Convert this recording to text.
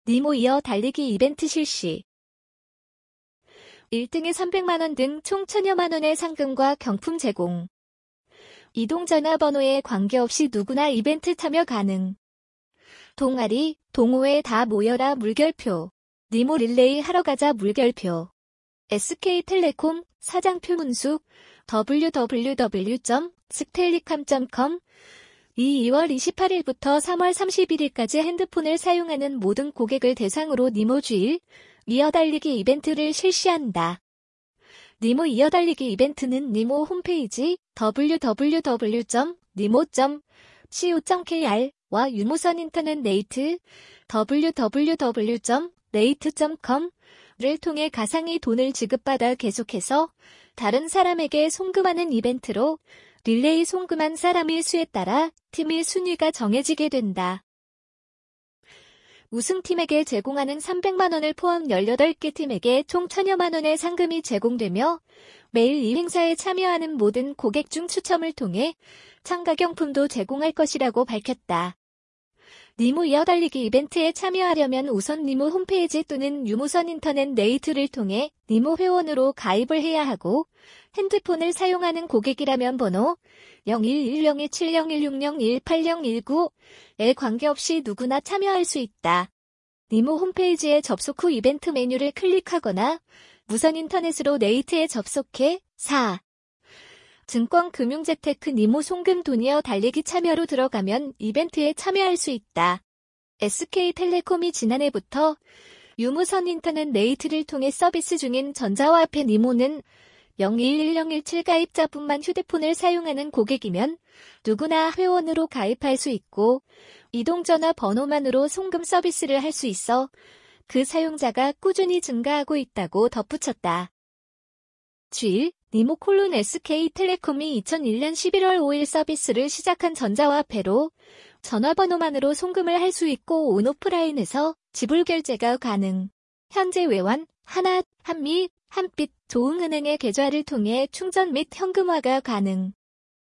니모 이어 달리기 이벤트 실시. 1등에 300만원 등 총 1000여만원의 상금과 경품 제공. 이동 전화번호에 관계없이 누구나 이벤트 참여 가능. 동아리, 동호회 다 모여라 물결표. 니모 릴레이 하러 가자 물결표. SK텔레콤 사장표 문숙 www.stellicom.com 2월 28일부터 3월 31일까지 핸드폰을 사용하는 모든 고객을 대상으로 니모 주일 이어달리기 이벤트를 실시한다. 니모 이어달리기 이벤트는 니모 홈페이지 www.nimo.co.kr 와 유무선 인터넷 네이트 www.nate.com을 통해 가상의 돈을 지급받아 계속해서 다른 사람에게 송금하는 이벤트로 릴레이 송금한 사람의 수에 따라 팀의 순위가 정해지게 된다. 우승팀에게 제공하는 300만원을 포함 18개 팀에게 총 1000여만원의 상금이 제공되며 매일 이 행사에 참여하는 모든 고객 중 추첨을 통해 참가 경품도 제공할 것이라고 밝혔다. 니모 이어달리기 이벤트에 참여하려면 우선 니모 홈페이지 또는 유무선 인터넷 네이트를 통해 니모 회원으로 가입을 해야 하고 핸드폰을 사용하는 고객이라면 번호 0110-7016-1819에 관계없이 누구나 참여할 수 있다. 니모 홈페이지에 접속 후 이벤트 메뉴를 클릭하거나 무선 인터넷으로 네이트에 접속해 4. 증권금융재테크 니모 송금 돈이어 달리기 참여로 들어가면 이벤트에 참여할 수 있다. SK텔레콤이 지난해부터 유무선 인터넷 네이트를 통해 서비스 중인 전자화폐 니모는 011017 가입자뿐만 휴대폰을 사용하는 고객이면 누구나 회원으로 가입할 수 있고 이동전화 번호만으로 송금 서비스를 할 수 있어 그 사용자가 꾸준히 증가하고 있다고 덧붙였다. 주일 니모 콜론 SK텔레콤이 2001년 11월 5일 서비스를 시작한 전자화폐로 전화번호만으로 송금을 할 수 있고 온오프라인에서 지불 결제가 가능. 현재 외환, 하나, 한미, 한빛, 조흥은행의 계좌를 통해 충전 및 현금화가 가능.